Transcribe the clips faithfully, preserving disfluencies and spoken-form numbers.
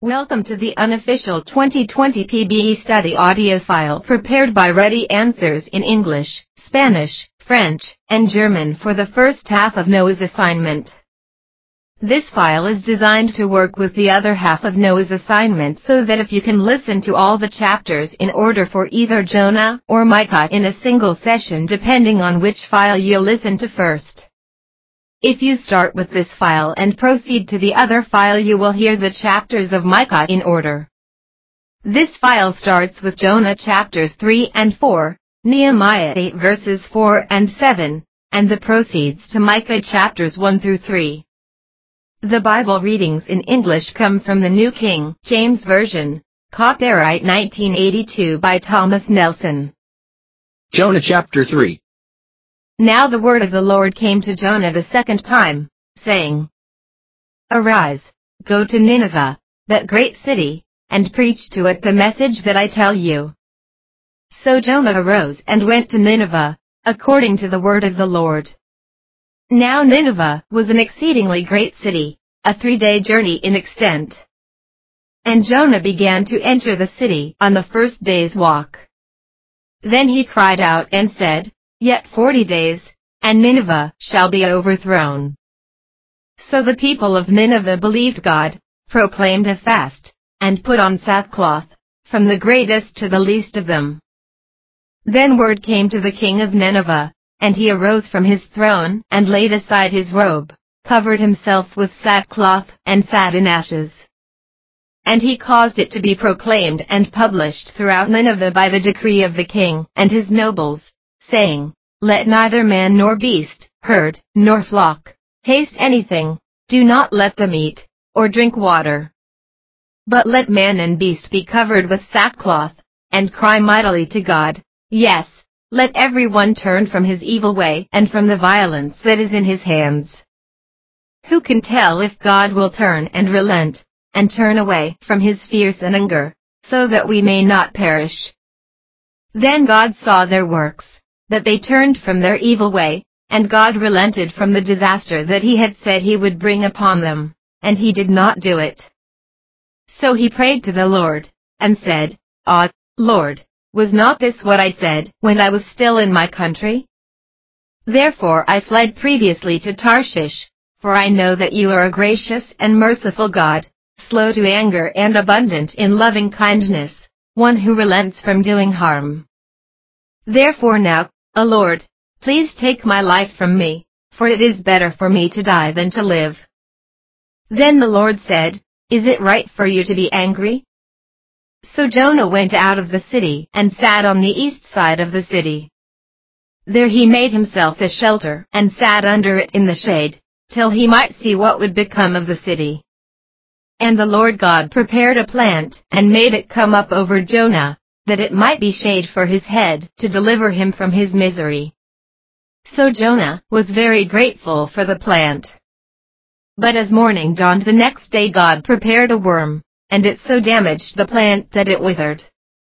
Welcome to the unofficial twenty twenty P B E study audio file prepared by Ready Answers in English, Spanish, French, and German for the first half of Noah's assignment. This file is designed to work with the other half of Noah's assignment so that if you can listen to all the chapters in order for either Jonah or Micah in a single session depending on which file you listen to first. If you start with this file and proceed to the other file, you will hear the chapters of Micah in order. This file starts with Jonah chapters three and four, Nehemiah eight verses four and seven, and the proceeds to Micah chapters one through three. The Bible readings in English come from the New King James Version, copyright nineteen eighty-two by Thomas Nelson. Jonah chapter three. Now the word of the Lord came to Jonah the second time, saying, Arise, go to Nineveh, that great city, and preach to it the message that I tell you. So Jonah arose and went to Nineveh, according to the word of the Lord. Now Nineveh was an exceedingly great city, a three-day journey in extent. And Jonah began to enter the city on the first day's walk. Then he cried out and said, Yet forty days, and Nineveh shall be overthrown. So the people of Nineveh believed God, proclaimed a fast, and put on sackcloth, from the greatest to the least of them. Then word came to the king of Nineveh, and he arose from his throne, and laid aside his robe, covered himself with sackcloth, and sat in ashes. And he caused it to be proclaimed and published throughout Nineveh by the decree of the king and his nobles, saying, Let neither man nor beast, herd, nor flock, taste anything, do not let them eat, or drink water. But let man and beast be covered with sackcloth, and cry mightily to God, yes, let every one turn from his evil way and from the violence that is in his hands. Who can tell if God will turn and relent, and turn away from his fierce anger, so that we may not perish? Then God saw their works, that they turned from their evil way, and God relented from the disaster that he had said he would bring upon them, and he did not do it. So he prayed to the Lord, and said, Ah, Lord, was not this what I said when I was still in my country? Therefore I fled previously to Tarshish, for I know that you are a gracious and merciful God, slow to anger and abundant in loving kindness, one who relents from doing harm. Therefore now, O Lord, please take my life from me, for it is better for me to die than to live. Then the Lord said, Is it right for you to be angry? So Jonah went out of the city and sat on the east side of the city. There he made himself a shelter and sat under it in the shade, till he might see what would become of the city. And the Lord God prepared a plant and made it come up over Jonah, that it might be shade for his head to deliver him from his misery. So Jonah was very grateful for the plant. But as morning dawned the next day, God prepared a worm, and it so damaged the plant that it withered.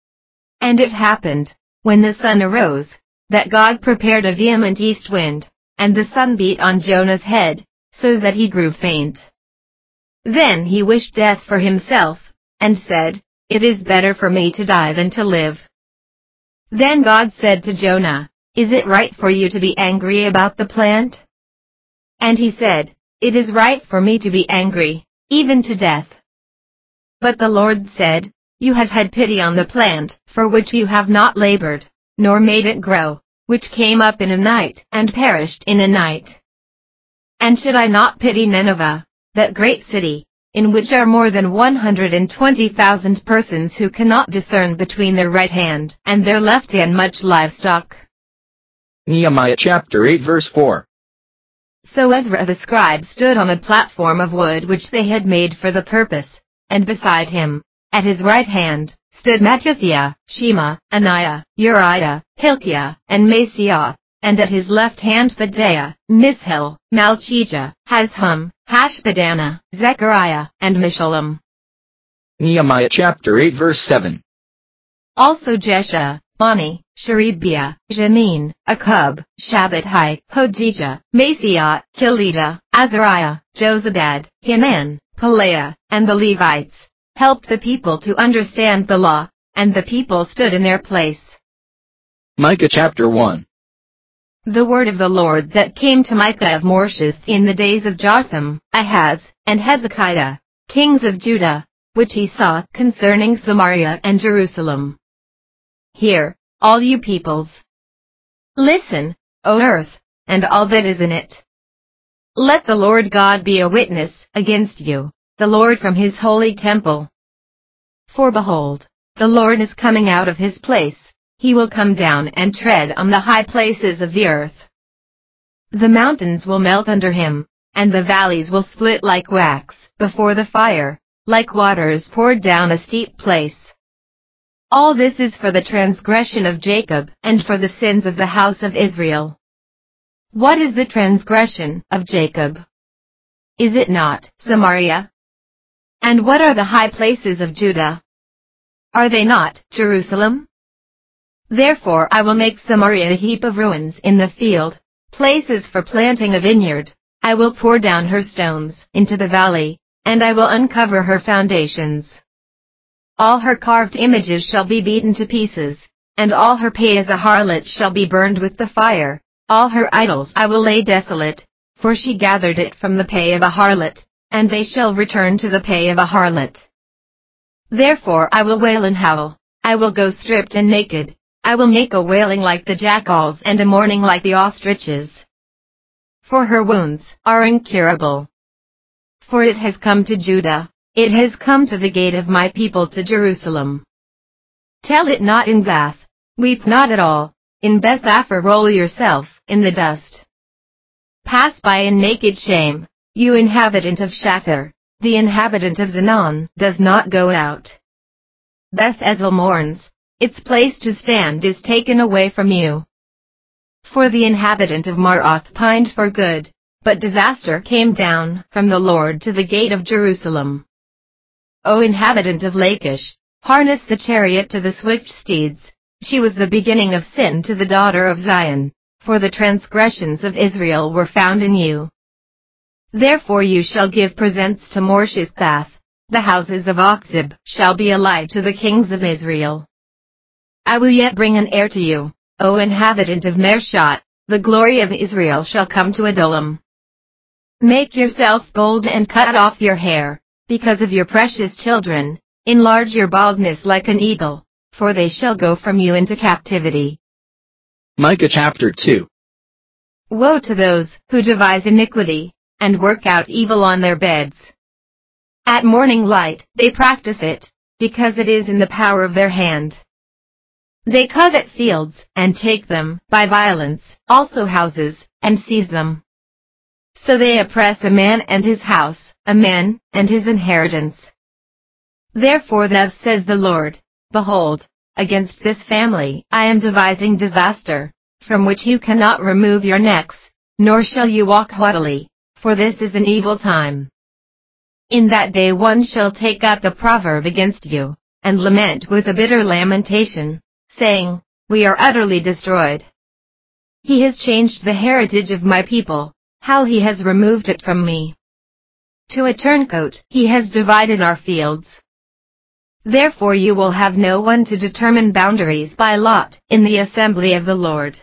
And it happened, when the sun arose, that God prepared a vehement east wind, and the sun beat on Jonah's head, so that he grew faint. Then he wished death for himself, and said, It is better for me to die than to live. Then God said to Jonah, Is it right for you to be angry about the plant? And he said, It is right for me to be angry, even to death. But the Lord said, You have had pity on the plant, for which you have not labored, nor made it grow, which came up in a night, and perished in a night. And should I not pity Nineveh, that great city, in which are more than one hundred and twenty thousand persons who cannot discern between their right hand and their left hand much livestock? Nehemiah chapter eight verse four. So Ezra the scribe stood on a platform of wood which they had made for the purpose, and beside him, at his right hand, stood Mattithiah, Shema, Ananiah, Uriah, Hilkiah, and Maaseiah, and at his left hand Pedaiah, Mishael, Malchijah, Hashum, Hashbaddanah, Zechariah, and Meshullam. Nehemiah chapter eight verse seven. Also Jeshua, Bani, Sherebiah, Jamin, Akub, Shabbatai, Hodijah, Maaseiah, Kelita, Azariah, Jozabad, Hanan, Pelaiah, and the Levites, helped the people to understand the law, and the people stood in their place. Micah chapter one. The word of the Lord that came to Micah of Morsheth in the days of Jotham, Ahaz, and Hezekiah, kings of Judah, which he saw concerning Samaria and Jerusalem. Hear, all you peoples. Listen, O earth, and all that is in it. Let the Lord God be a witness against you, the Lord from his holy temple. For behold, the Lord is coming out of his place. He will come down and tread on the high places of the earth. The mountains will melt under him, and the valleys will split like wax before the fire, like waters poured down a steep place. All this is for the transgression of Jacob and for the sins of the house of Israel. What is the transgression of Jacob? Is it not Samaria? And what are the high places of Judah? Are they not Jerusalem? Therefore I will make Samaria a heap of ruins in the field, places for planting a vineyard. I will pour down her stones into the valley, and I will uncover her foundations. All her carved images shall be beaten to pieces, and all her pay as a harlot shall be burned with the fire. All her idols I will lay desolate, for she gathered it from the pay of a harlot, and they shall return to the pay of a harlot. Therefore I will wail and howl, I will go stripped and naked. I will make a wailing like the jackals and a mourning like the ostriches. For her wounds are incurable. For it has come to Judah, it has come to the gate of my people to Jerusalem. Tell it not in Gath, weep not at all, in Beth-Apher roll yourself in the dust. Pass by in naked shame, you inhabitant of Shathar, the inhabitant of Zanon does not go out. Beth-Ezel mourns. Its place to stand is taken away from you. For the inhabitant of Maroth pined for good, but disaster came down from the Lord to the gate of Jerusalem. O inhabitant of Lachish, harness the chariot to the swift steeds. She was the beginning of sin to the daughter of Zion, for the transgressions of Israel were found in you. Therefore you shall give presents to Morsheth-Gath, the houses of Achzib shall be allied to the kings of Israel. I will yet bring an heir to you, O inhabitant of Mershot, the glory of Israel shall come to Adullam. Make yourself bold and cut off your hair, because of your precious children, enlarge your baldness like an eagle, for they shall go from you into captivity. Micah chapter two. Woe to those who devise iniquity, and work out evil on their beds. At morning light they practice it, because it is in the power of their hand. They covet fields, and take them, by violence, also houses, and seize them. So they oppress a man and his house, a man, and his inheritance. Therefore thus says the Lord, Behold, against this family I am devising disaster, from which you cannot remove your necks, nor shall you walk haughtily, for this is an evil time. In that day one shall take up the proverb against you, and lament with a bitter lamentation, saying, We are utterly destroyed. He has changed the heritage of my people, how he has removed it from me. To a turncoat he has divided our fields. Therefore you will have no one to determine boundaries by lot in the assembly of the Lord.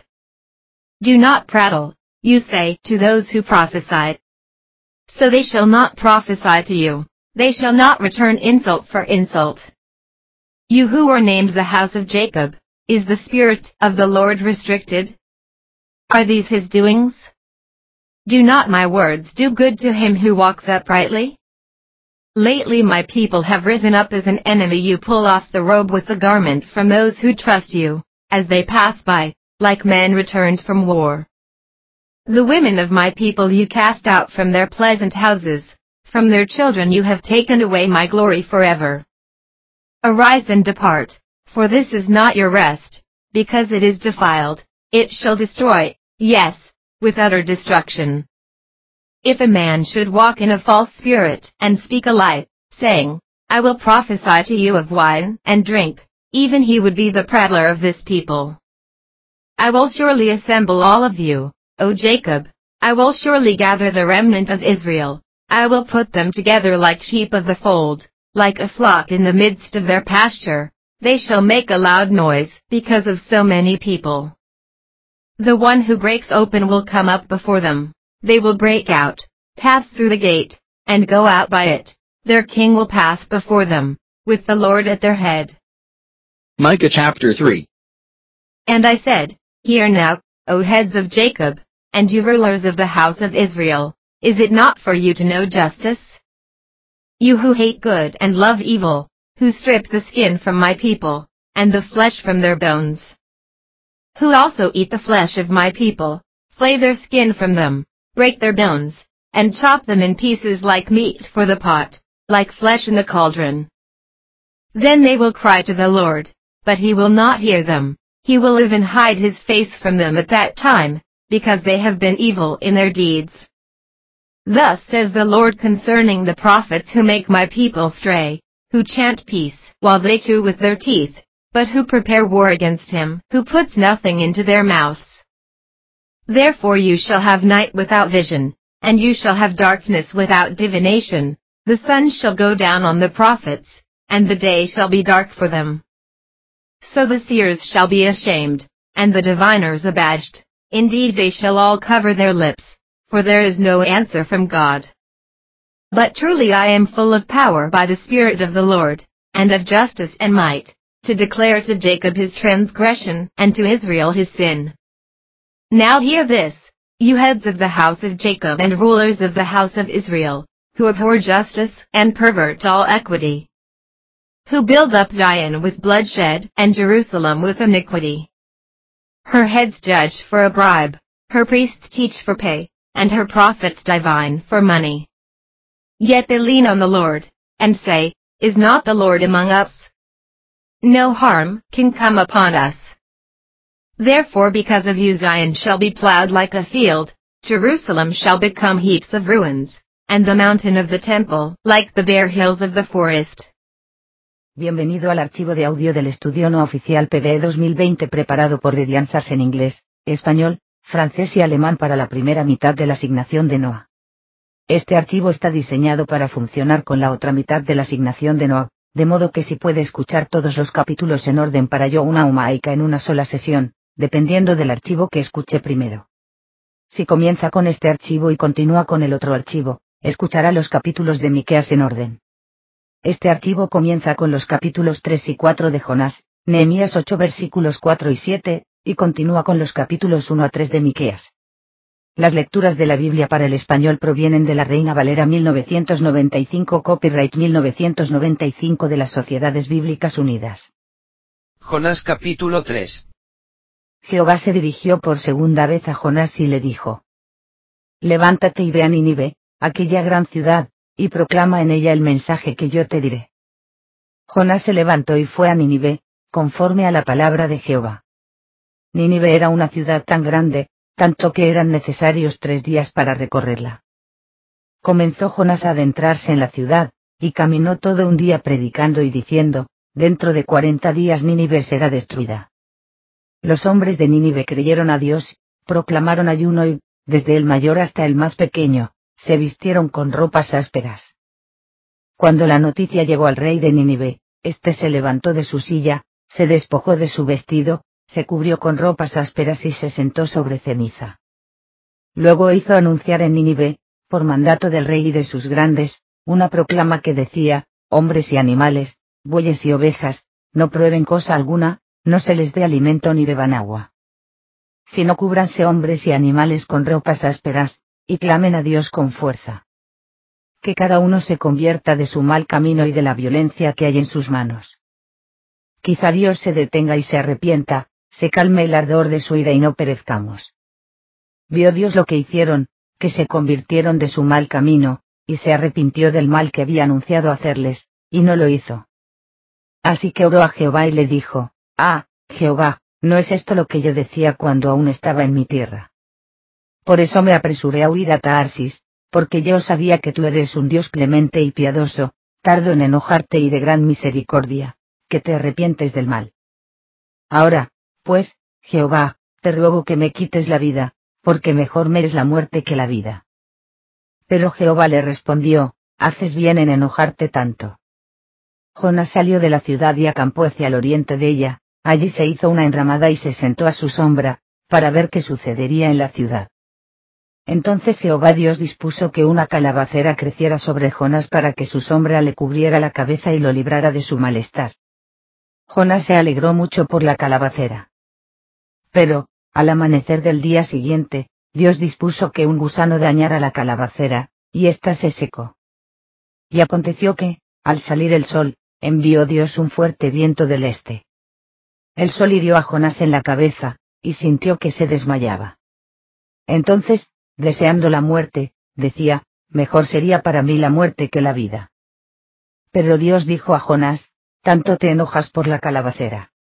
Do not prattle, you say, to those who prophesy. So they shall not prophesy to you, they shall not return insult for insult. You who are named the house of Jacob, is the Spirit of the Lord restricted? Are these his doings? Do not my words do good to him who walks uprightly? Lately my people have risen up as an enemy. You pull off the robe with the garment from those who trust you, as they pass by, like men returned from war. The women of my people you cast out from their pleasant houses, from their children you have taken away my glory forever. Arise and depart, for this is not your rest, because it is defiled, it shall destroy, yes, with utter destruction. If a man should walk in a false spirit, and speak a lie, saying, I will prophesy to you of wine and drink, even he would be the prattler of this people. I will surely assemble all of you, O Jacob, I will surely gather the remnant of Israel, I will put them together like sheep of the fold, like a flock in the midst of their pasture, they shall make a loud noise, because of so many people. The one who breaks open will come up before them. They will break out, pass through the gate, and go out by it. Their king will pass before them, with the Lord at their head. Micah chapter three. And I said, Hear now, O heads of Jacob, and you rulers of the house of Israel, is it not for you to know justice? You who hate good and love evil, who strip the skin from my people, and the flesh from their bones. Who also eat the flesh of my people, flay their skin from them, break their bones, and chop them in pieces like meat for the pot, like flesh in the cauldron. Then they will cry to the Lord, but he will not hear them. He will even hide his face from them at that time, because they have been evil in their deeds. Thus says the Lord concerning the prophets who make my people stray, who chant peace, while they chew with their teeth, but who prepare war against him, who puts nothing into their mouths. Therefore you shall have night without vision, and you shall have darkness without divination. The sun shall go down on the prophets, and the day shall be dark for them. So the seers shall be ashamed, and the diviners abashed. Indeed they shall all cover their lips, for there is no answer from God. But truly I am full of power by the Spirit of the Lord, and of justice and might, to declare to Jacob his transgression, and to Israel his sin. Now hear this, you heads of the house of Jacob and rulers of the house of Israel, who abhor justice, and pervert all equity. Who build up Zion with bloodshed, and Jerusalem with iniquity. Her heads judge for a bribe, her priests teach for pay, and her prophets divine for money. Yet they lean on the Lord, and say, Is not the Lord among us? No harm can come upon us. Therefore because of you Zion shall be plowed like a field, Jerusalem shall become heaps of ruins, and the mountain of the temple, like the bare hills of the forest. Bienvenido al archivo de audio del estudio no oficial P D E dos mil veinte preparado por Dedian Sars en inglés, español, francés y alemán para la primera mitad de la asignación de Noah. Este archivo está diseñado para funcionar con la otra mitad de la asignación de Noah, de modo que si puede escuchar todos los capítulos en orden para yo una Umaica en una sola sesión, dependiendo del archivo que escuche primero. Si comienza con este archivo y continúa con el otro archivo, escuchará los capítulos de Miqueas en orden. Este archivo comienza con los capítulos tres y cuatro de Jonás, Nehemías ocho versículos cuatro y siete, y continúa con los capítulos uno a tres de Miqueas. Las lecturas de la Biblia para el español provienen de la Reina Valera mil novecientos noventa y cinco Copyright mil novecientos noventa y cinco de las Sociedades Bíblicas Unidas. Jonás capítulo tres. Jehová se dirigió por segunda vez a Jonás y le dijo: Levántate y ve a Nínive, aquella gran ciudad, y proclama en ella el mensaje que yo te diré. Jonás se levantó y fue a Nínive, conforme a la palabra de Jehová. Nínive era una ciudad tan grande, tanto que eran necesarios tres días para recorrerla. Comenzó Jonás a adentrarse en la ciudad, y caminó todo un día predicando y diciendo, dentro de cuarenta días Nínive será destruida. Los hombres de Nínive creyeron a Dios, proclamaron ayuno y, desde el mayor hasta el más pequeño, se vistieron con ropas ásperas. Cuando la noticia llegó al rey de Nínive, éste se levantó de su silla, se despojó de su vestido, se cubrió con ropas ásperas y se sentó sobre ceniza. Luego hizo anunciar en Nínive, por mandato del rey y de sus grandes, una proclama que decía, hombres y animales, bueyes y ovejas, no prueben cosa alguna, no se les dé alimento ni beban agua. Sino cúbranse hombres y animales con ropas ásperas, y clamen a Dios con fuerza. Que cada uno se convierta de su mal camino y de la violencia que hay en sus manos. Quizá Dios se detenga y se arrepienta, se calme el ardor de su ira y no perezcamos. Vio Dios lo que hicieron, que se convirtieron de su mal camino, y se arrepintió del mal que había anunciado hacerles, y no lo hizo. Así que oró a Jehová y le dijo, Ah, Jehová, ¿no es esto lo que yo decía cuando aún estaba en mi tierra? Por eso me apresuré a huir a Tarsis, porque yo sabía que tú eres un Dios clemente y piadoso, tardo en enojarte y de gran misericordia, que te arrepientes del mal. Ahora, pues, Jehová, te ruego que me quites la vida, porque mejor me es la muerte que la vida. Pero Jehová le respondió, haces bien en enojarte tanto. Jonás salió de la ciudad y acampó hacia el oriente de ella, allí se hizo una enramada y se sentó a su sombra, para ver qué sucedería en la ciudad. Entonces Jehová Dios dispuso que una calabacera creciera sobre Jonás para que su sombra le cubriera la cabeza y lo librara de su malestar. Jonás se alegró mucho por la calabacera. Pero, al amanecer del día siguiente, Dios dispuso que un gusano dañara la calabacera, y ésta se secó. Y aconteció que, al salir el sol, envió Dios un fuerte viento del este. El sol hirió a Jonás en la cabeza, y sintió que se desmayaba. Entonces, deseando la muerte, decía, mejor sería para mí la muerte que la vida. Pero Dios dijo a Jonás, tanto te enojas por la calabacera.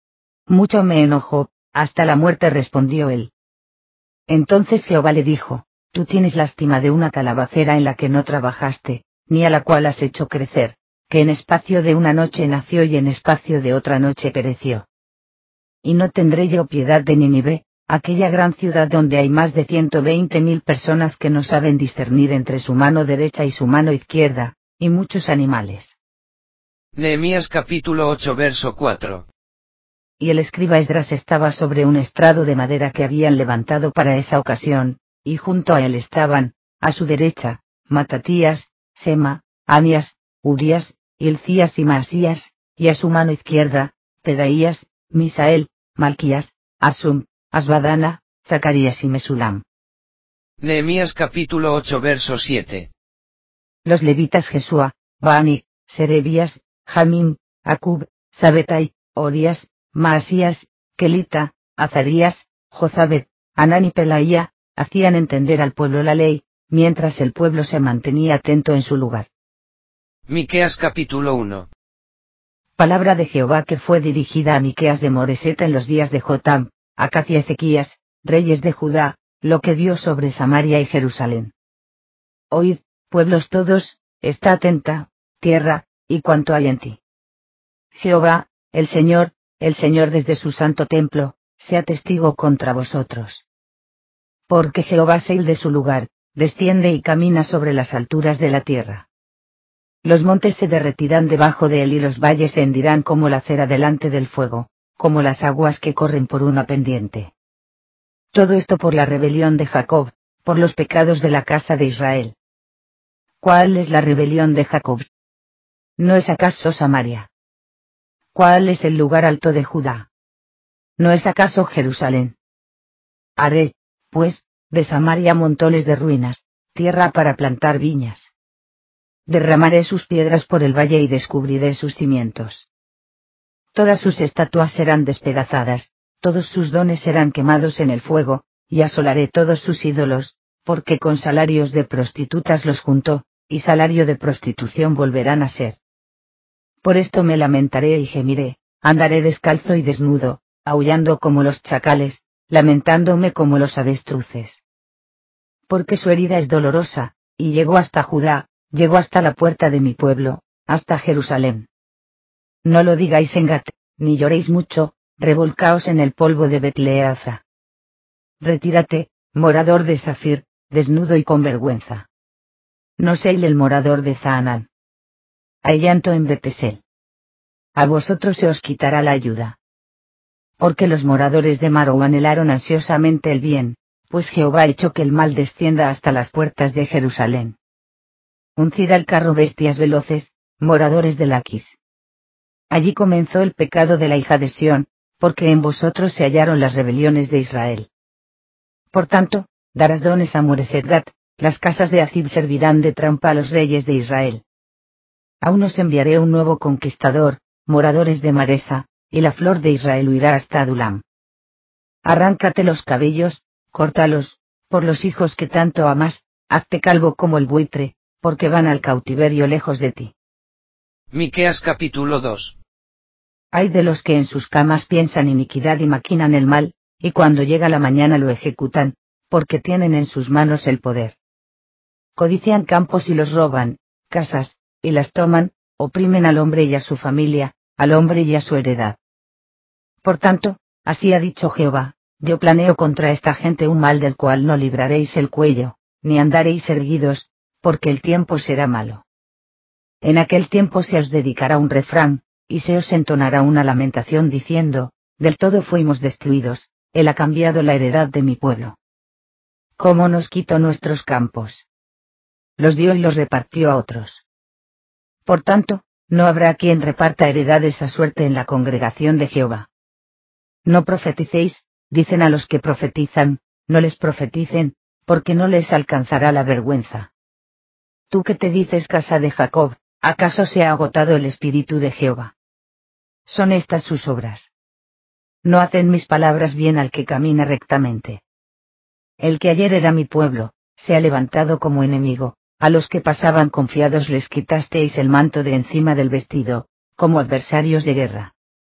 Mucho me enojo, hasta la muerte, respondió él. Entonces Jehová le dijo, tú tienes lástima de una calabacera en la que no trabajaste, ni a la cual has hecho crecer, que en espacio de una noche nació y en espacio de otra noche pereció. Y no tendré yo piedad de Nínive, aquella gran ciudad donde hay más de ciento veinte mil personas que no saben discernir entre su mano derecha y su mano izquierda, y muchos animales. Nehemías capítulo ocho verso cuatro. Y el escriba Esdras estaba sobre un estrado de madera que habían levantado para esa ocasión, y junto a él estaban, a su derecha, Matatías, Sema, Amías, Urías, Hilcías y Maasías, y a su mano izquierda, Pedaías, Misael, Malquías, Asum, Asbadana, Zacarías y Mesulam. Nehemías capítulo ocho verso siete. Los levitas Jesúa, Baani, Serebías, Jamim, Acub, Sabetai, Orías, Maasías, Kelita, Azarías, Jozabed, Anán y Pelaía, hacían entender al pueblo la ley, mientras el pueblo se mantenía atento en su lugar. Miqueas capítulo uno. Palabra de Jehová que fue dirigida a Miqueas de Moreseta en los días de Jotam, Acaz y Ezequías, reyes de Judá, lo que vio sobre Samaria y Jerusalén. Oíd, pueblos todos, está atenta, tierra, y cuanto hay en ti. Jehová, el Señor, el Señor desde su santo templo, sea testigo contra vosotros. Porque Jehová se de su lugar, desciende y camina sobre las alturas de la tierra. Los montes se derretirán debajo de él y los valles se hendirán como la cera delante del fuego, como las aguas que corren por una pendiente. Todo esto por la rebelión de Jacob, por los pecados de la casa de Israel. ¿Cuál es la rebelión de Jacob? ¿No es acaso Samaria? ¿Cuál es el lugar alto de Judá? ¿No es acaso Jerusalén? Haré, pues, de Samaria montones de ruinas, tierra para plantar viñas. Derramaré sus piedras por el valle y descubriré sus cimientos. Todas sus estatuas serán despedazadas, todos sus dones serán quemados en el fuego, y asolaré todos sus ídolos, porque con salarios de prostitutas los juntó, y salario de prostitución volverán a ser. Por esto me lamentaré y gemiré, andaré descalzo y desnudo, aullando como los chacales, lamentándome como los avestruces. Porque su herida es dolorosa, y llegó hasta Judá, llegó hasta la puerta de mi pueblo, hasta Jerusalén. No lo digáis en Gat, ni lloréis mucho, revolcaos en el polvo de Betleafra. Retírate, morador de Safir, desnudo y con vergüenza. No seáis el morador de Zaanán. Hay llanto en Betesel. A vosotros se os quitará la ayuda. Porque los moradores de Maro anhelaron ansiosamente el bien, pues Jehová ha hecho que el mal descienda hasta las puertas de Jerusalén. Uncid al carro bestias veloces, moradores de Laquis. Allí comenzó el pecado de la hija de Sión, porque en vosotros se hallaron las rebeliones de Israel. Por tanto, darás dones a Moreset-Gat, las casas de Azib servirán de trampa a los reyes de Israel. Aún os enviaré un nuevo conquistador, moradores de Maresa, y la flor de Israel huirá hasta Adulam. Arráncate los cabellos, córtalos, por los hijos que tanto amas, hazte calvo como el buitre, porque van al cautiverio lejos de ti. Miqueas capítulo dos. Hay de los que en sus camas piensan iniquidad y maquinan el mal, y cuando llega la mañana lo ejecutan, porque tienen en sus manos el poder. Codician campos y los roban, casas, y las toman, oprimen al hombre y a su familia, al hombre y a su heredad. Por tanto, así ha dicho Jehová, yo planeo contra esta gente un mal del cual no libraréis el cuello, ni andaréis erguidos, porque el tiempo será malo. En aquel tiempo se os dedicará un refrán, y se os entonará una lamentación diciendo, del todo fuimos destruidos, él ha cambiado la heredad de mi pueblo. ¿Cómo nos quitó nuestros campos? Los dio y los repartió a otros. Por tanto, no habrá quien reparta heredades a suerte en la congregación de Jehová. No profeticéis, dicen a los que profetizan, no les profeticen, porque no les alcanzará la vergüenza. Tú que te dices casa de Jacob, ¿acaso se ha agotado el espíritu de Jehová? Son estas sus obras. No hacen mis palabras bien al que camina rectamente. El que ayer era mi pueblo, se ha levantado como enemigo, a los que pasaban confiados les quitasteis el manto de encima del vestido, como adversarios de guerra.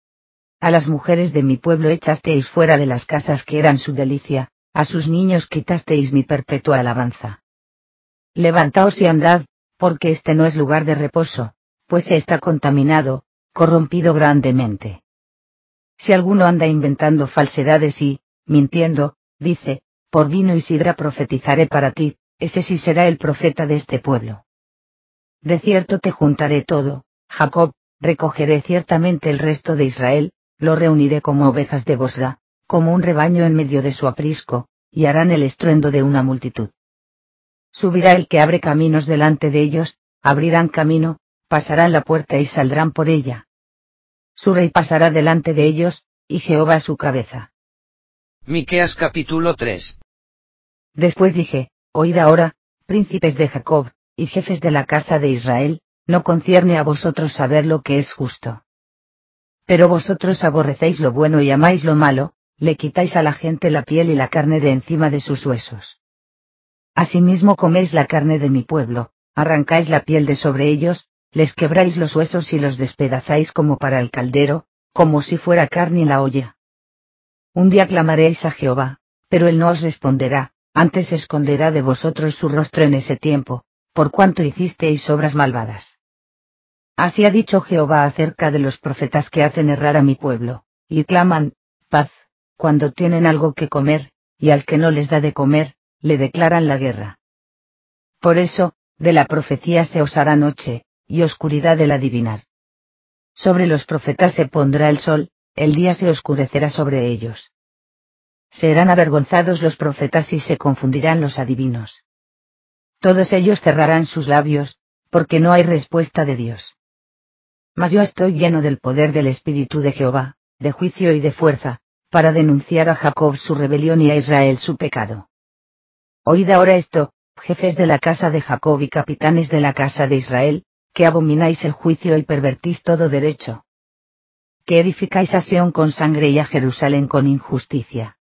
A las mujeres de mi pueblo echasteis fuera de las casas que eran su delicia, a sus niños quitasteis mi perpetua alabanza. Levantaos y andad, porque este no es lugar de reposo, pues está contaminado, corrompido grandemente. Si alguno anda inventando falsedades y, mintiendo, dice, por vino y sidra profetizaré para ti, ese sí será el profeta de este pueblo. De cierto te juntaré todo, Jacob, recogeré ciertamente el resto de Israel, lo reuniré como ovejas de Bosra, como un rebaño en medio de su aprisco, y harán el estruendo de una multitud. Subirá el que abre caminos delante de ellos, abrirán camino, pasarán la puerta y saldrán por ella. Su rey pasará delante de ellos, y Jehová su cabeza. Miqueas capítulo tres. Después dije, oíd ahora, príncipes de Jacob, y jefes de la casa de Israel, no concierne a vosotros saber lo que es justo. Pero vosotros aborrecéis lo bueno y amáis lo malo, le quitáis a la gente la piel y la carne de encima de sus huesos. Asimismo coméis la carne de mi pueblo, arrancáis la piel de sobre ellos, les quebráis los huesos y los despedazáis como para el caldero, como si fuera carne en la olla. Un día clamaréis a Jehová, pero él no os responderá, antes esconderá de vosotros su rostro en ese tiempo, por cuanto hicisteis obras malvadas. Así ha dicho Jehová acerca de los profetas que hacen errar a mi pueblo, y claman, paz, cuando tienen algo que comer, y al que no les da de comer, le declaran la guerra. Por eso, de la profecía se os hará noche, y oscuridad del adivinar. Sobre los profetas se pondrá el sol, el día se oscurecerá sobre ellos. Serán avergonzados los profetas y se confundirán los adivinos. Todos ellos cerrarán sus labios, porque no hay respuesta de Dios. Mas yo estoy lleno del poder del Espíritu de Jehová, de juicio y de fuerza, para denunciar a Jacob su rebelión y a Israel su pecado. Oíd ahora esto, jefes de la casa de Jacob y capitanes de la casa de Israel, que abomináis el juicio y pervertís todo derecho. Que edificáis a Sión con sangre y a Jerusalén con injusticia.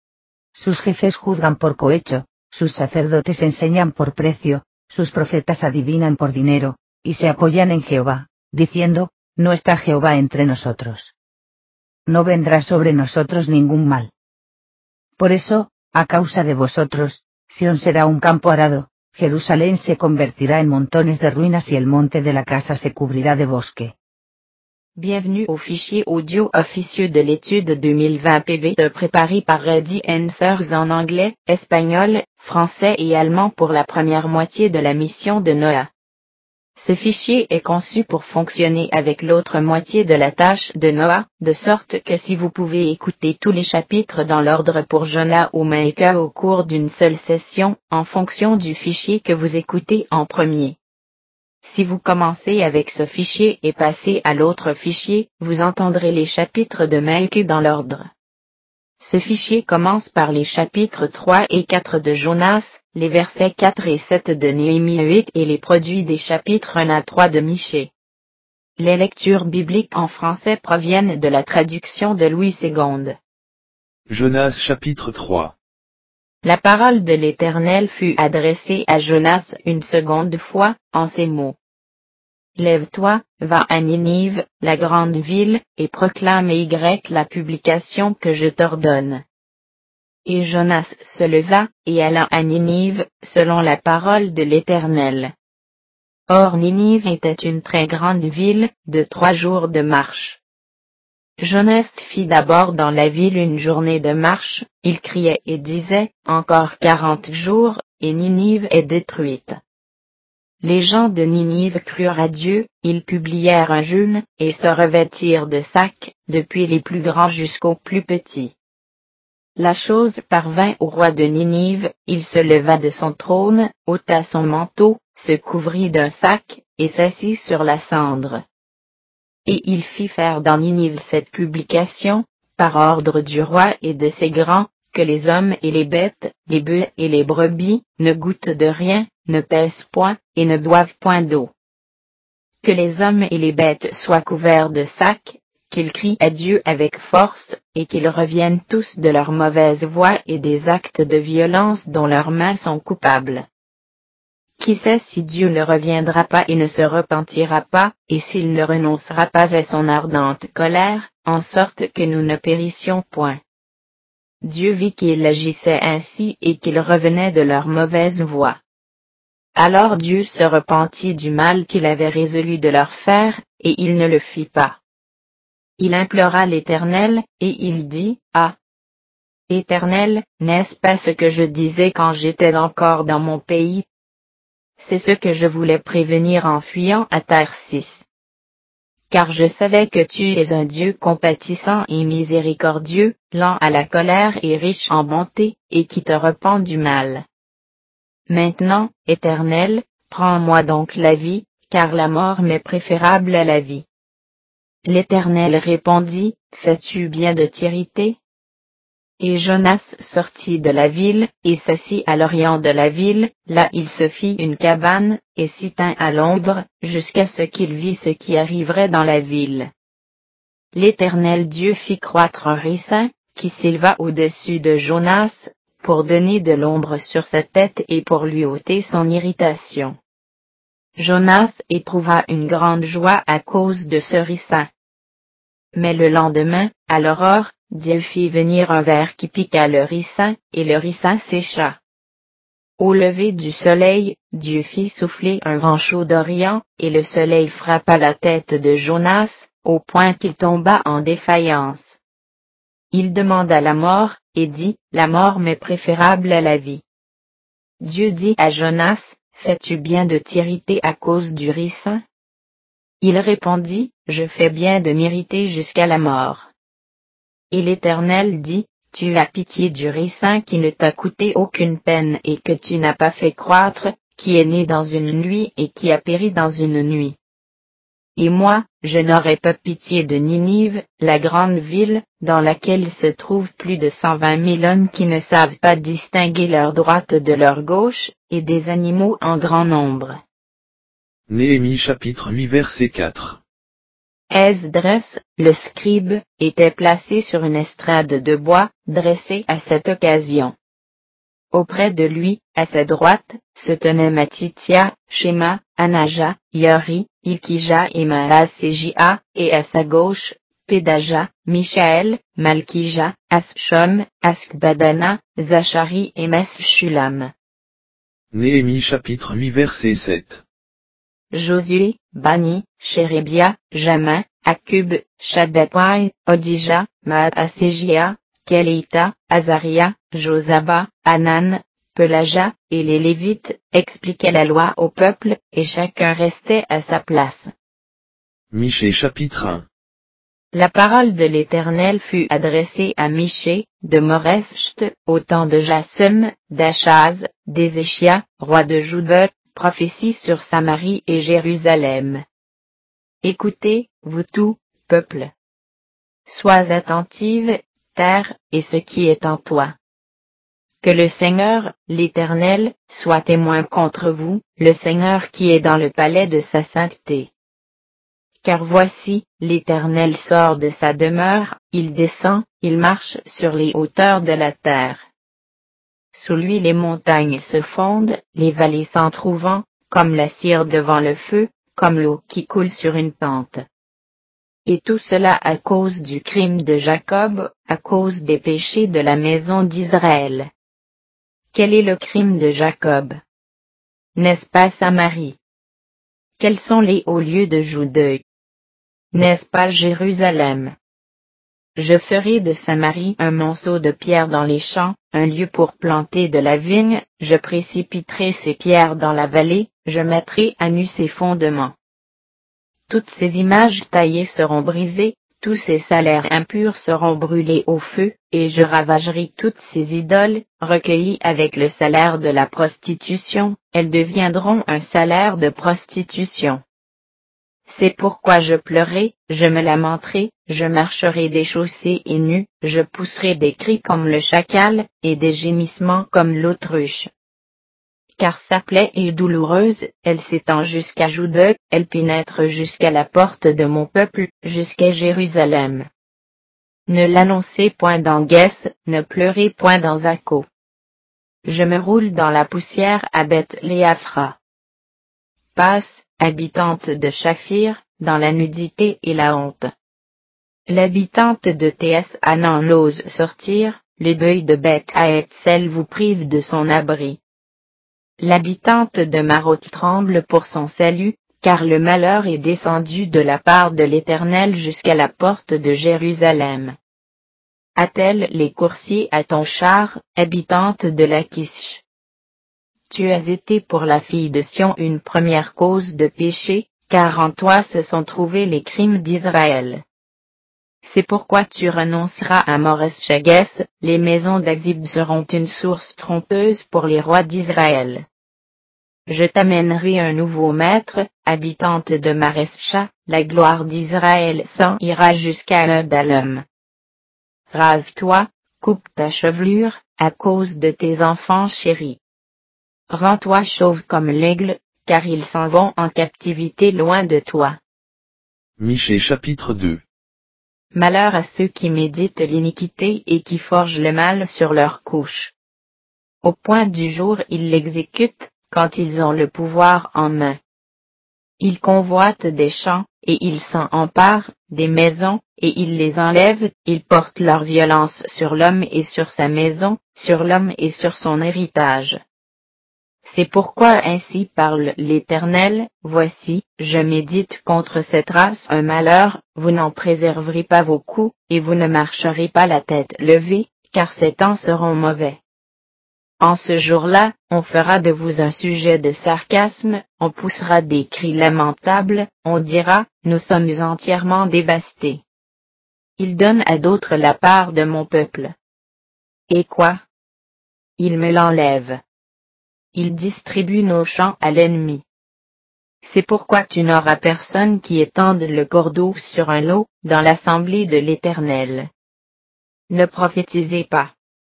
Sus jefes juzgan por cohecho, sus sacerdotes enseñan por precio, sus profetas adivinan por dinero, y se apoyan en Jehová, diciendo, no está Jehová entre nosotros. No vendrá sobre nosotros ningún mal. Por eso, a causa de vosotros, Sión será un campo arado, Jerusalén se convertirá en montones de ruinas y el monte de la casa se cubrirá de bosque. Bienvenue au fichier audio officieux de l'étude deux mille vingt P V de préparé par Ready Answers en anglais, espagnol, français et allemand pour la première moitié de la mission de Noah. Ce fichier est conçu pour fonctionner avec l'autre moitié de la tâche de Noah, de sorte que si vous pouvez écouter tous les chapitres dans l'ordre pour Jonah ou Micah au cours d'une seule session, en fonction du fichier que vous écoutez en premier. Si vous commencez avec ce fichier et passez à l'autre fichier, vous entendrez les chapitres de Micah dans l'ordre. Ce fichier commence par les chapitres trois et quatre de Jonas, les versets quatre et sept de Néhémie huit et les produits des chapitres un à trois de Michée. Les lectures bibliques en français proviennent de la traduction de Louis deux. Jonas chapitre trois. La parole de l'Éternel fut adressée à Jonas une seconde fois, en ces mots. Lève-toi, va à Ninive, la grande ville, et proclame y la publication que je t'ordonne. Et Jonas se leva, et alla à Ninive, selon la parole de l'Éternel. Or Ninive était une très grande ville, de trois jours de marche. Jonas fit d'abord dans la ville une journée de marche, il criait et disait, encore quarante jours, et Ninive est détruite. Les gens de Ninive crurent à Dieu, ils publièrent un jeûne, et se revêtirent de sacs, depuis les plus grands jusqu'aux plus petits. La chose parvint au roi de Ninive, il se leva de son trône, ôta son manteau, se couvrit d'un sac, et s'assit sur la cendre. Et il fit faire dans Ninive cette publication, par ordre du roi et de ses grands, que les hommes et les bêtes, les bœufs et les brebis, ne goûtent de rien, ne pèsent point, et ne boivent point d'eau. Que les hommes et les bêtes soient couverts de sacs, qu'ils crient à Dieu avec force, et qu'ils reviennent tous de leur mauvaise voie et des actes de violence dont leurs mains sont coupables. Qui sait si Dieu ne reviendra pas et ne se repentira pas, et s'il ne renoncera pas à son ardente colère, en sorte que nous ne périssions point. Dieu vit qu'ils agissaient ainsi et qu'ils revenaient de leur mauvaise voie. Alors Dieu se repentit du mal qu'il avait résolu de leur faire, et il ne le fit pas. Il implora l'Éternel, et il dit, Ah! Éternel, n'est-ce pas ce que je disais quand j'étais encore dans mon pays? C'est ce que je voulais prévenir en fuyant à Tarsis. Car je savais que tu es un Dieu compatissant et miséricordieux, lent à la colère et riche en bonté, et qui te repent du mal. Maintenant, Éternel, prends-moi donc la vie, car la mort m'est préférable à la vie. L'Éternel répondit, Fais-tu bien de t'irriter? Et Jonas sortit de la ville, et s'assit à l'orient de la ville, là il se fit une cabane, et s'y tint à l'ombre, jusqu'à ce qu'il vît ce qui arriverait dans la ville. L'Éternel Dieu fit croître un ricin, qui s'éleva au-dessus de Jonas, pour donner de l'ombre sur sa tête et pour lui ôter son irritation. Jonas éprouva une grande joie à cause de ce ricin. Mais le lendemain, à l'aurore, Dieu fit venir un ver qui piqua le ricin, et le ricin sécha. Au lever du soleil, Dieu fit souffler un vent chaud d'Orient, et le soleil frappa la tête de Jonas, au point qu'il tomba en défaillance. Il demanda la mort, et dit, La mort m'est préférable à la vie. Dieu dit à Jonas, Fais-tu bien de t'irriter à cause du ricin? Il répondit, Je fais bien de m'irriter jusqu'à la mort. Et l'Éternel dit, Tu as pitié du ricin qui ne t'a coûté aucune peine et que tu n'as pas fait croître, qui est né dans une nuit et qui a péri dans une nuit. Et moi, je n'aurai pas pitié de Ninive, la grande ville, dans laquelle se trouvent plus de cent vingt mille hommes qui ne savent pas distinguer leur droite de leur gauche, et des animaux en grand nombre. Néhémie chapitre huit verset quatre. Esdras, le scribe, était placé sur une estrade de bois, dressée à cette occasion. Auprès de lui, à sa droite, se tenaient Matithia, Shema, Anaja, Yori, Ilkija et Maasejia, et à sa gauche, Pédaja, Michaël, Malkija, Aschom, Askbadana, Zachari et Meschulam. Néhémie chapitre huit verset sept. Josué, Bani, Chérébia, Jamin, Akub, Shaddai, Odija, Maasejia, Kelita, Azaria, Josaba, Hanan, Pelaja, et les Lévites, expliquaient la loi au peuple, et chacun restait à sa place. Michée chapitre un. La parole de l'Éternel fut adressée à Michée, de Moresht, au temps de Jassem, d'Achaz, d'Ézéchia, roi de Juda, prophétie sur Samarie et Jérusalem. Écoutez, vous tout, peuple. Sois attentive, terre, et ce qui est en toi. Que le Seigneur, l'Éternel, soit témoin contre vous, le Seigneur qui est dans le palais de sa sainteté. Car voici, l'Éternel sort de sa demeure, il descend, il marche sur les hauteurs de la terre. Sous lui les montagnes se fondent, les vallées s'entrouvant, comme la cire devant le feu, comme l'eau qui coule sur une pente. Et tout cela à cause du crime de Jacob, à cause des péchés de la maison d'Israël. Quel est le crime de Jacob? N'est-ce pas Samarie? Quels sont les hauts lieux de Juda? N'est-ce pas Jérusalem? Je ferai de Samarie un monceau de pierres dans les champs, un lieu pour planter de la vigne, je précipiterai ces pierres dans la vallée, je mettrai à nu ses fondements. Toutes ces images taillées seront brisées, tous ces salaires impurs seront brûlés au feu, et je ravagerai toutes ces idoles, recueillies avec le salaire de la prostitution, elles deviendront un salaire de prostitution. C'est pourquoi je pleurerai, je me lamenterai, je marcherai déchaussé et nu, je pousserai des cris comme le chacal, et des gémissements comme l'autruche. Car sa plaie est douloureuse, elle s'étend jusqu'à Juda, elle pénètre jusqu'à la porte de mon peuple, jusqu'à Jérusalem. Ne l'annoncez point dans Guess, ne pleurez point dans Zako. Je me roule dans la poussière à Beth-Léaphra. Passe, habitante de Shaphir, dans la nudité et la honte. L'habitante de Théas Anan n'ose sortir, le deuil de Beth Haetzel vous prive de son abri. L'habitante de Marot tremble pour son salut, car le malheur est descendu de la part de l'Éternel jusqu'à la porte de Jérusalem. Attelle les coursiers à ton char, habitante de Lachish. Tu as été pour la fille de Sion une première cause de péché, car en toi se sont trouvés les crimes d'Israël. C'est pourquoi tu renonceras à Mores-Chages, les maisons d'Azib seront une source trompeuse pour les rois d'Israël. Je t'amènerai un nouveau maître, habitante de Marescha, la gloire d'Israël s'en ira jusqu'à Adallam. Rase-toi, coupe ta chevelure, à cause de tes enfants chéris. Rends-toi chauve comme l'aigle, car ils s'en vont en captivité loin de toi. Michée chapitre deux. Malheur à ceux qui méditent l'iniquité et qui forgent le mal sur leur couche. Au point du jour ils l'exécutent, quand ils ont le pouvoir en main. Ils convoitent des champs, et ils s'en emparent, des maisons, et ils les enlèvent, ils portent leur violence sur l'homme et sur sa maison, sur l'homme et sur son héritage. C'est pourquoi ainsi parle l'Éternel, voici, je médite contre cette race un malheur, vous n'en préserverez pas vos coups, et vous ne marcherez pas la tête levée, car ces temps seront mauvais. En ce jour-là, on fera de vous un sujet de sarcasme, on poussera des cris lamentables, on dira, nous sommes entièrement dévastés. Il donne à d'autres la part de mon peuple. Et quoi? Il me l'enlève. Il distribue nos champs à l'ennemi. C'est pourquoi tu n'auras personne qui étende le cordeau sur un lot, dans l'assemblée de l'Éternel. Ne prophétisez pas.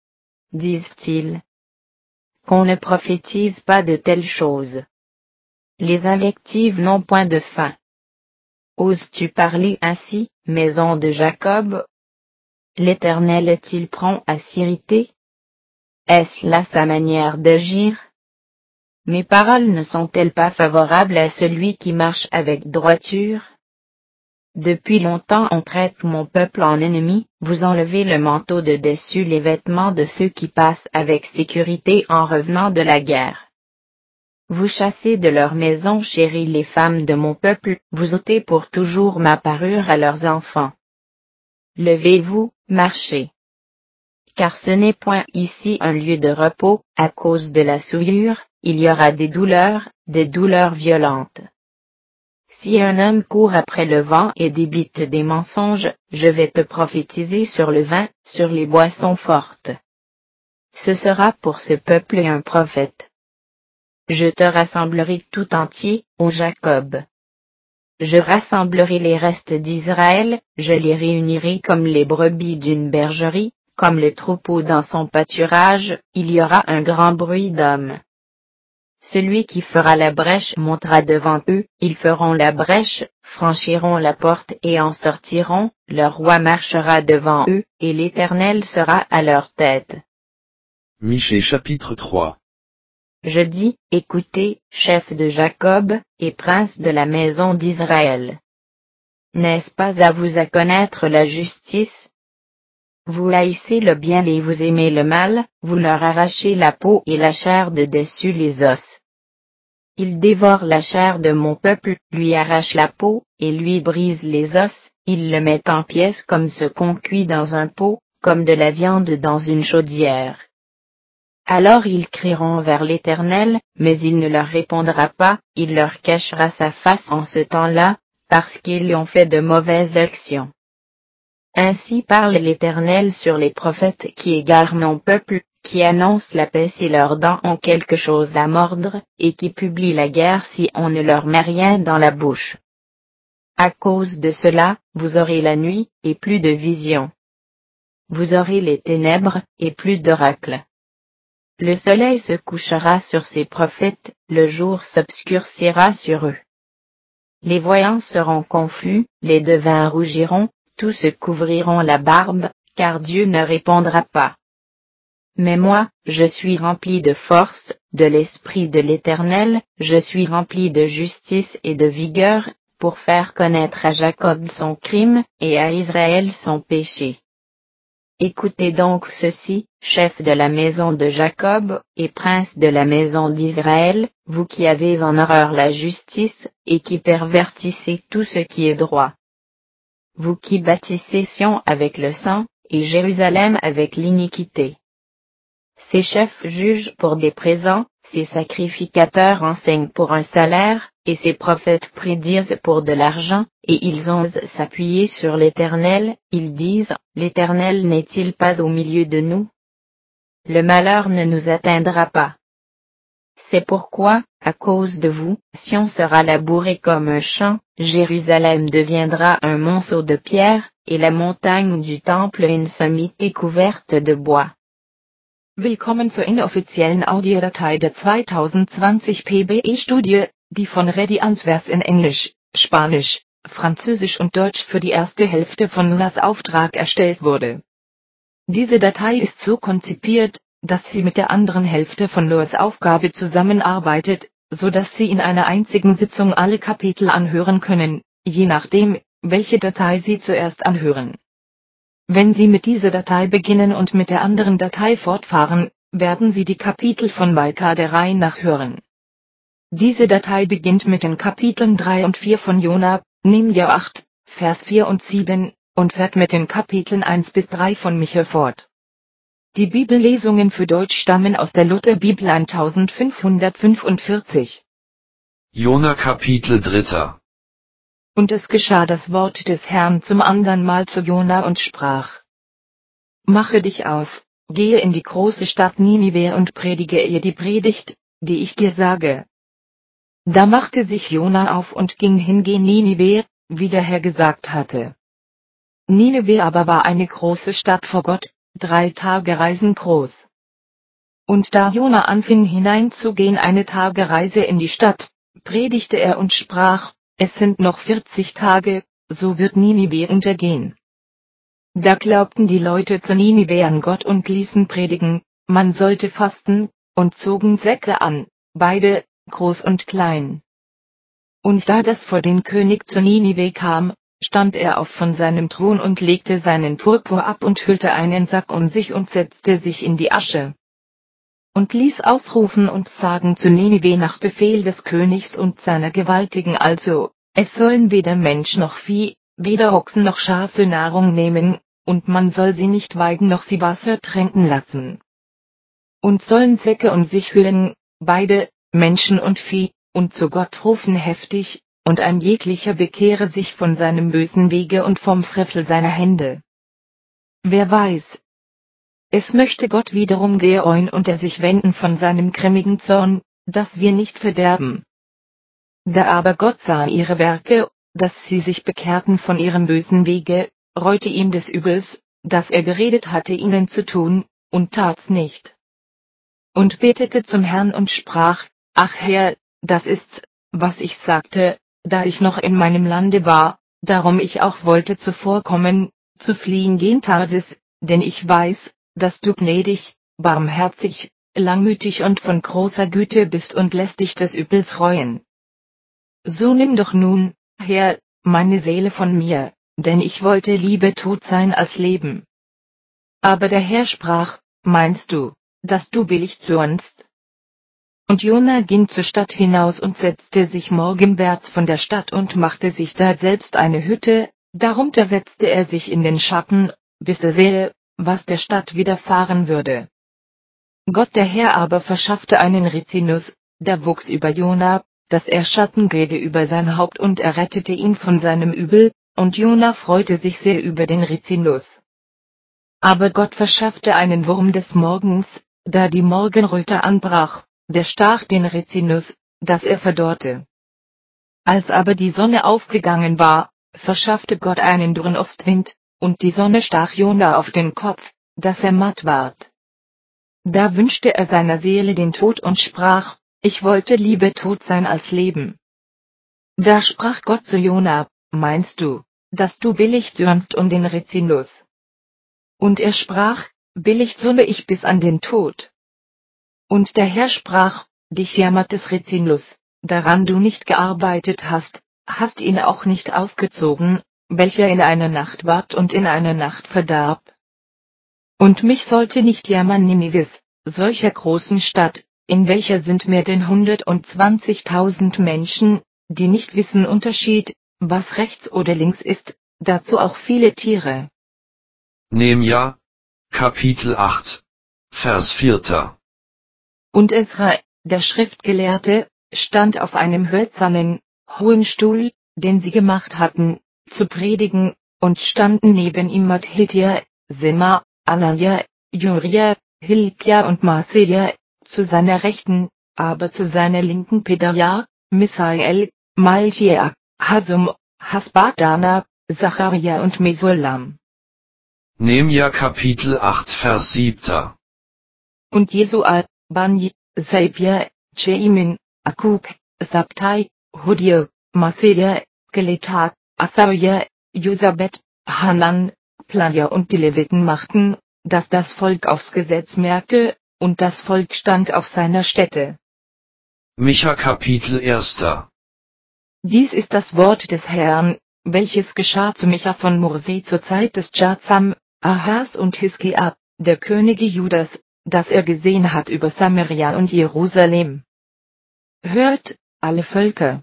Disent-ils. Qu'on ne prophétise pas de telles choses. Les invectives n'ont point de fin. Oses-tu parler ainsi, maison de Jacob? L'Éternel est-il prompt à s'irriter? Est-ce là sa manière d'agir? Mes paroles ne sont-elles pas favorables à celui qui marche avec droiture? Depuis longtemps on traite mon peuple en ennemi, vous enlevez le manteau de dessus les vêtements de ceux qui passent avec sécurité en revenant de la guerre. Vous chassez de leur maison chérie les femmes de mon peuple, vous ôtez pour toujours ma parure à leurs enfants. Levez-vous, marchez. Car ce n'est point ici un lieu de repos, à cause de la souillure, il y aura des douleurs, des douleurs violentes. Si un homme court après le vent et débite des mensonges, je vais te prophétiser sur le vin, sur les boissons fortes. Ce sera pour ce peuple un prophète. Je te rassemblerai tout entier, ô Jacob. Je rassemblerai les restes d'Israël, je les réunirai comme les brebis d'une bergerie, comme le troupeau dans son pâturage, il y aura un grand bruit d'hommes. Celui qui fera la brèche montera devant eux, ils feront la brèche, franchiront la porte et en sortiront, leur roi marchera devant eux, et l'Éternel sera à leur tête. Michée chapitre trois. Je dis, écoutez, chef de Jacob, et prince de la maison d'Israël. N'est-ce pas à vous à connaître la justice? Vous haïssez le bien et vous aimez le mal, vous leur arrachez la peau et la chair de dessus les os. Ils dévorent la chair de mon peuple, lui arrachent la peau, et lui brisent les os, il le met en pièces comme ce qu'on cuit dans un pot, comme de la viande dans une chaudière. Alors ils crieront vers l'Éternel, mais il ne leur répondra pas, il leur cachera sa face en ce temps-là, parce qu'ils ont fait de mauvaises actions. Ainsi parle l'Éternel sur les prophètes qui égarent mon peuple, qui annoncent la paix si leurs dents ont quelque chose à mordre, et qui publient la guerre si on ne leur met rien dans la bouche. À cause de cela, vous aurez la nuit, et plus de visions. Vous aurez les ténèbres, et plus d'oracles. Le soleil se couchera sur ses prophètes, le jour s'obscurcira sur eux. Les voyants seront confus, les devins rougiront, tous se couvriront la barbe, car Dieu ne répondra pas. Mais moi, je suis rempli de force, de l'esprit de l'Éternel, je suis rempli de justice et de vigueur, pour faire connaître à Jacob son crime, et à Israël son péché. Écoutez donc ceci, chefs de la maison de Jacob, et princes de la maison d'Israël, vous qui avez en horreur la justice, et qui pervertissez tout ce qui est droit. Vous qui bâtissez Sion avec le sang, et Jérusalem avec l'iniquité. Ces chefs jugent pour des présents, ces sacrificateurs enseignent pour un salaire, et ces prophètes prédisent pour de l'argent, et ils osent s'appuyer sur l'Éternel, ils disent, l'Éternel n'est-il pas au milieu de nous? Le malheur ne nous atteindra pas. C'est pourquoi, à cause de vous, Sion sera labouré comme un champ, Jérusalem deviendra un monceau de pierre, et la montagne du temple une sommité couverte de bois. Willkommen zur inoffiziellen Audiodatei der zwanzig zwanzig P B E-Studie, die von Ready Answers in Englisch, Spanisch, Französisch und Deutsch für die erste Hälfte von Noahs Auftrag erstellt wurde. Diese Datei ist so konzipiert, dass sie mit der anderen Hälfte von Noahs Aufgabe zusammenarbeitet, so dass Sie in einer einzigen Sitzung alle Kapitel anhören können, je nachdem, welche Datei Sie zuerst anhören. Wenn Sie mit dieser Datei beginnen und mit der anderen Datei fortfahren, werden Sie die Kapitel von Micah der Reihe nach hören. Diese Datei beginnt mit den Kapiteln drei und vier von Jona, Nehemia acht, Vers vier und sieben, und fährt mit den Kapiteln eins bis drei von Micha fort. Die Bibellesungen für Deutsch stammen aus der Lutherbibel fünfzehnhundertfünfundvierzig. Jona Kapitel dritter. Und es geschah das Wort des Herrn zum andern Mal zu Jona und sprach: Mache dich auf, gehe in die große Stadt Ninive und predige ihr die Predigt, die ich dir sage. Da machte sich Jona auf und ging hin gen Ninive, wie der Herr gesagt hatte. Ninive aber war eine große Stadt vor Gott, drei Tage Reisen groß. Und da Jona anfing hineinzugehen eine Tagereise in die Stadt, predigte er und sprach: Es sind noch vierzig Tage, so wird Ninive untergehen. Da glaubten die Leute zu Ninive an Gott und ließen predigen, man sollte fasten, und zogen Säcke an, beide, groß und klein. Und da das vor den König zu Ninive kam, stand er auf von seinem Thron und legte seinen Purpur ab und hüllte einen Sack um sich und setzte sich in die Asche. Und ließ ausrufen und sagen zu Ninive nach Befehl des Königs und seiner Gewaltigen also, es sollen weder Mensch noch Vieh, weder Ochsen noch Schafe Nahrung nehmen, und man soll sie nicht weiden noch sie Wasser tränken lassen. Und sollen Säcke um sich hüllen, beide, Menschen und Vieh, und zu Gott rufen heftig, und ein jeglicher bekehre sich von seinem bösen Wege und vom Frevel seiner Hände. Wer weiß, es möchte Gott wiederum gereuen und er sich wenden von seinem grimmigen Zorn, dass wir nicht verderben. Da aber Gott sah ihre Werke, dass sie sich bekehrten von ihrem bösen Wege, reute ihm des Übels, das er geredet hatte ihnen zu tun, und tat's nicht. Und betete zum Herrn und sprach: Ach Herr, das ist's, was ich sagte, da ich noch in meinem Lande war, darum ich auch wollte zuvorkommen, zu fliehen gen Tarsis, denn ich weiß, dass du gnädig, barmherzig, langmütig und von großer Güte bist und lässt dich des Übels reuen. So nimm doch nun, Herr, meine Seele von mir, denn ich wollte lieber tot sein als leben. Aber der Herr sprach: Meinst du, dass du billig zürnst? Und Jona ging zur Stadt hinaus und setzte sich morgenwärts von der Stadt und machte sich da selbst eine Hütte, Darunter setzte er sich in den Schatten, bis er sähe, was der Stadt widerfahren würde. Gott der Herr aber verschaffte einen Rizinus, der wuchs über Jona, dass er Schatten gäbe über sein Haupt, und er rettete ihn von seinem Übel, und Jona freute sich sehr über den Rizinus. Aber Gott verschaffte einen Wurm des Morgens, da die Morgenröte anbrach, der stach den Rizinus, dass er verdorrte. Als aber die Sonne aufgegangen war, verschaffte Gott einen dürren Ostwind, und die Sonne stach Jona auf den Kopf, dass er matt ward. Da wünschte er seiner Seele den Tod und sprach: Ich wollte lieber tot sein als leben. Da sprach Gott zu Jona: Meinst du, dass du billig zürnst um den Rizinus? Und er sprach: Billig zürne ich bis an den Tod. Und der Herr sprach: Dich jammert des Rizinus, daran du nicht gearbeitet hast, hast ihn auch nicht aufgezogen, welcher in einer Nacht ward und in einer Nacht verdarb. Und mich sollte nicht jammern Ninives, solcher großen Stadt, in welcher sind mehr denn hundertundzwanzigtausend Menschen, die nicht wissen Unterschied, was rechts oder links ist, dazu auch viele Tiere. Nehemia, Kapitel acht, Vers vier. Und Esra, der Schriftgelehrte, stand auf einem hölzernen, hohen Stuhl, den sie gemacht hatten, zu predigen, und standen neben ihm Matthithia, Sema, Anania, Juria, Hilkia und Maaseia, zu seiner Rechten, aber zu seiner Linken Pedaja, Misael, Malchia, Hasum, Hasbadana, Zacharia und Mesullam. Nehemia Kapitel acht Vers sieben. Und Jesua, Bani, Saibia, Jeimin, Akub, Sabtai, Hudir, Maaseia, Geletat, Asaria, Josabet, Hanan, Plaja und die Leviten machten, dass das Volk aufs Gesetz merkte, und das Volk stand auf seiner Stätte. Micha Kapitel eins. Dies ist das Wort des Herrn, welches geschah zu Micha von Mursi zur Zeit des Jotham, Ahas und Hiskia, der Könige Judas, das er gesehen hat über Samaria und Jerusalem. Hört, alle Völker!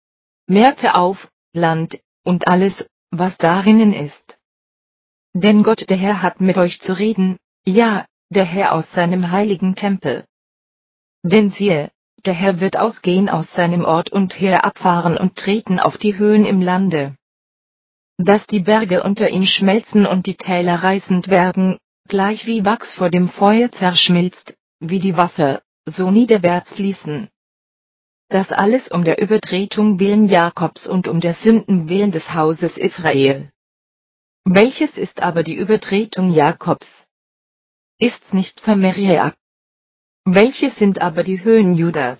Merke auf, Land, und alles, was darinnen ist. Denn Gott der Herr hat mit euch zu reden, ja, der Herr aus seinem heiligen Tempel. Denn siehe, der Herr wird ausgehen aus seinem Ort und herabfahren und treten auf die Höhen im Lande. Dass die Berge unter ihm schmelzen und die Täler reißend werden, gleich wie Wachs vor dem Feuer zerschmilzt, wie die Wasser, so niederwärts fließen. Das alles um der Übertretung willen Jakobs und um der Sünden willen des Hauses Israel. Welches ist aber die Übertretung Jakobs? Ist's nicht Samaria? Welche sind aber die Höhen Judas?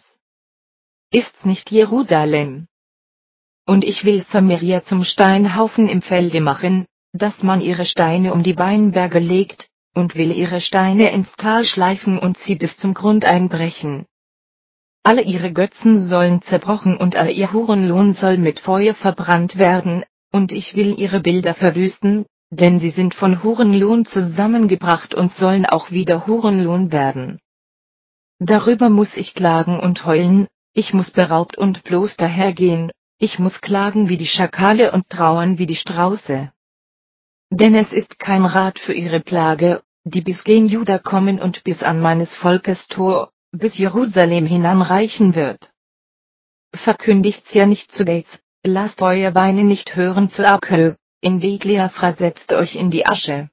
Ist's nicht Jerusalem? Und ich will Samaria zum Steinhaufen im Felde machen, dass man ihre Steine um die Weinberge legt, und will ihre Steine ins Tal schleifen und sie bis zum Grund einbrechen. Alle ihre Götzen sollen zerbrochen und all ihr Hurenlohn soll mit Feuer verbrannt werden, und ich will ihre Bilder verwüsten, denn sie sind von Hurenlohn zusammengebracht und sollen auch wieder Hurenlohn werden. Darüber muss ich klagen und heulen, ich muss beraubt und bloß dahergehen, ich muss klagen wie die Schakale und trauern wie die Strauße. Denn es ist kein Rat für ihre Plage, die bis gen Juda kommen und bis an meines Volkes Tor, bis Jerusalem hinanreichen wird. Verkündigt's ja nicht zu Gates, lasst euer Weinen nicht hören zu Akel, in Bethleafra setzt euch in die Asche.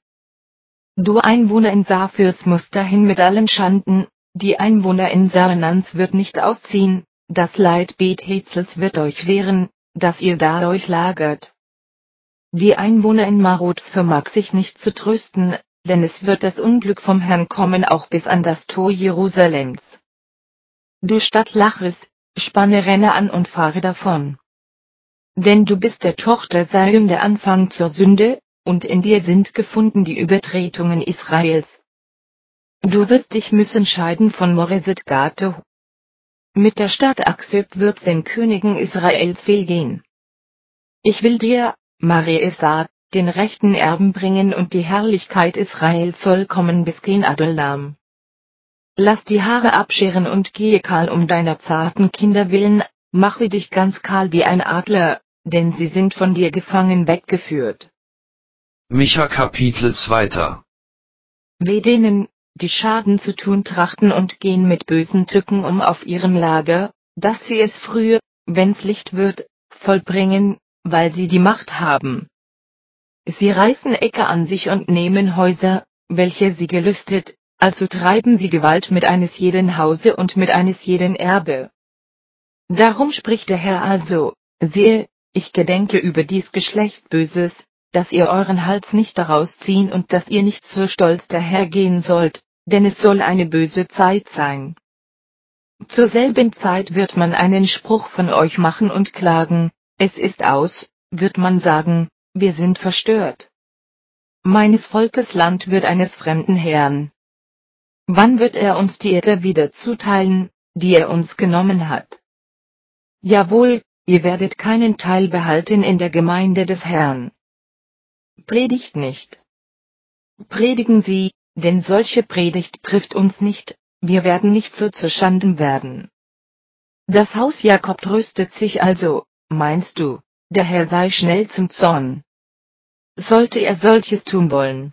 Du Einwohner in Saphirs musst dahin mit allen Schanden, die Einwohner in Sarnans wird nicht ausziehen, das Leid Bethezels wird euch wehren, dass ihr da euch lagert. Die Einwohner in Marods vermag sich nicht zu trösten, denn es wird das Unglück vom Herrn kommen auch bis an das Tor Jerusalems. Du Stadt Lachris, spanne Renner an und fahre davon. Denn du bist der Tochter Sion der Anfang zur Sünde, und in dir sind gefunden die Übertretungen Israels. Du wirst dich müssen scheiden von Moreset Gato. Mit der Stadt Aksib wird's den Königen Israels fehlgehen. Ich will dir, Mariesa, den rechten Erben bringen und die Herrlichkeit Israels soll kommen bis gen Adullam. Lass die Haare abscheren und gehe kahl um deiner zarten Kinder willen, mache dich ganz kahl wie ein Adler, denn sie sind von dir gefangen weggeführt. Micha Kapitel zwei. Weh denen, die Schaden zu tun trachten und gehen mit bösen Tücken um auf ihrem Lager, dass sie es früher, wenn's Licht wird, vollbringen, weil sie die Macht haben. Sie reißen Äcker an sich und nehmen Häuser, welche sie gelüstet, also treiben sie Gewalt mit eines jeden Hause und mit eines jeden Erbe. Darum spricht der Herr also, siehe, ich gedenke über dies Geschlecht Böses, dass ihr euren Hals nicht daraus ziehen und dass ihr nicht so stolz dahergehen sollt, denn es soll eine böse Zeit sein. Zur selben Zeit wird man einen Spruch von euch machen und klagen, es ist aus, wird man sagen, wir sind verstört. Meines Volkes Land wird eines fremden Herrn. Wann wird er uns die Erde wieder zuteilen, die er uns genommen hat? Jawohl, ihr werdet keinen Teil behalten in der Gemeinde des Herrn. Predigt nicht. Predigen Sie, denn solche Predigt trifft uns nicht, wir werden nicht so zu Schanden werden. Das Haus Jakob tröstet sich also, meinst du, der Herr sei schnell zum Zorn? Sollte er solches tun wollen?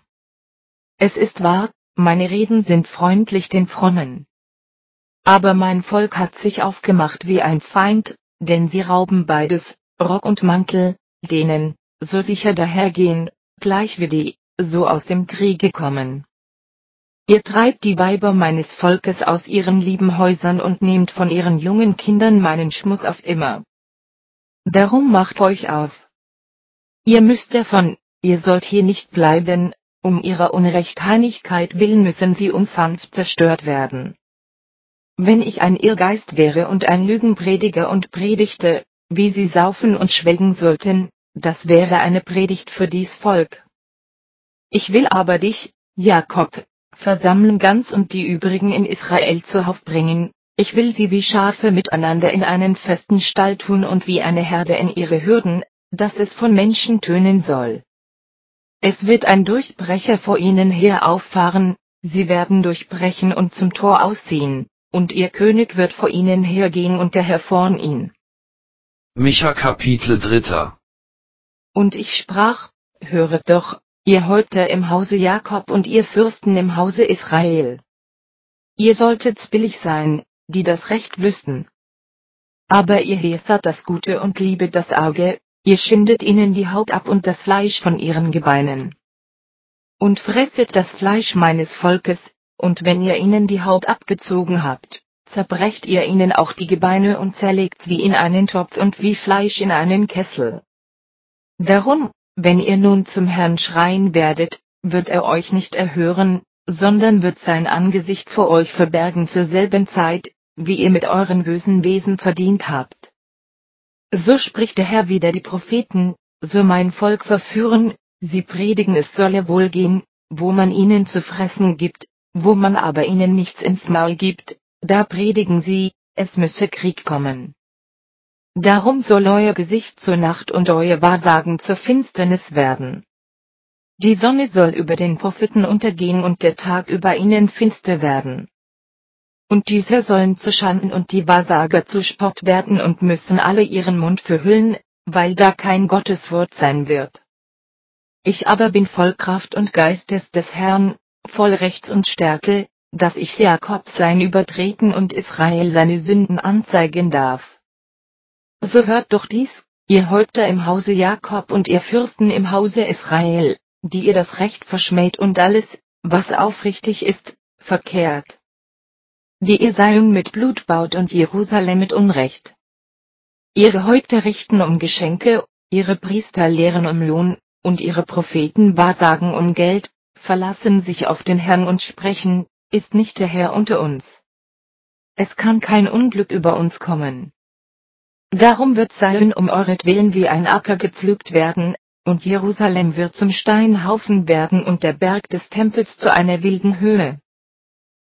Es ist wahr, meine Reden sind freundlich den Frommen. Aber mein Volk hat sich aufgemacht wie ein Feind, denn sie rauben beides, Rock und Mantel, denen, so sicher dahergehen, gleich wie die, so aus dem Kriege kommen. Ihr treibt die Weiber meines Volkes aus ihren lieben Häusern und nehmt von ihren jungen Kindern meinen Schmuck auf immer. Darum macht euch auf. Ihr müsst davon, ihr sollt hier nicht bleiben, um ihrer Unrechteinigkeit willen müssen sie unsanft zerstört werden. Wenn ich ein Irrgeist wäre und ein Lügenprediger und predigte, wie sie saufen und schwelgen sollten, das wäre eine Predigt für dies Volk. Ich will aber dich, Jakob, versammeln ganz und die übrigen in Israel zu Hof bringen, ich will sie wie Schafe miteinander in einen festen Stall tun und wie eine Herde in ihre Hürden, dass es von Menschen tönen soll. Es wird ein Durchbrecher vor ihnen her auffahren, sie werden durchbrechen und zum Tor ausziehen, und ihr König wird vor ihnen hergehen und der Herr vorn ihn. Micha Kapitel drei. Und ich sprach, höret doch, ihr Häupter im Hause Jakob und ihr Fürsten im Hause Israel. Ihr solltet billig sein, die das Recht wüssten. Aber ihr hässert das Gute und liebet das Auge, ihr schindet ihnen die Haut ab und das Fleisch von ihren Gebeinen. Und fresset das Fleisch meines Volkes, und wenn ihr ihnen die Haut abgezogen habt, zerbrecht ihr ihnen auch die Gebeine und zerlegt's wie in einen Topf und wie Fleisch in einen Kessel. Darum, wenn ihr nun zum Herrn schreien werdet, wird er euch nicht erhören, sondern wird sein Angesicht vor euch verbergen zur selben Zeit, wie ihr mit euren bösen Wesen verdient habt. So spricht der Herr wider die Propheten, so mein Volk verführen, sie predigen es solle wohl gehen, wo man ihnen zu fressen gibt, wo man aber ihnen nichts ins Maul gibt, da predigen sie, es müsse Krieg kommen. Darum soll euer Gesicht zur Nacht und euer Wahrsagen zur Finsternis werden. Die Sonne soll über den Propheten untergehen und der Tag über ihnen finster werden. Und diese sollen zu Schanden und die Wahrsager zu Spott werden und müssen alle ihren Mund verhüllen, weil da kein Gotteswort sein wird. Ich aber bin voll Kraft und Geistes des Herrn, voll Rechts und Stärke, dass ich Jakob sein Übertreten und Israel seine Sünden anzeigen darf. So hört doch dies, ihr Häupter im Hause Jakob und ihr Fürsten im Hause Israel, die ihr das Recht verschmäht und alles, was aufrichtig ist, verkehrt. Die ihr Zion mit Blut baut und Jerusalem mit Unrecht. Ihre Häupter richten um Geschenke, ihre Priester lehren um Lohn, und ihre Propheten wahrsagen um Geld, verlassen sich auf den Herrn und sprechen, ist nicht der Herr unter uns. Es kann kein Unglück über uns kommen. Darum wird Zion um euretwillen wie ein Acker gepflügt werden, und Jerusalem wird zum Steinhaufen werden und der Berg des Tempels zu einer wilden Höhe.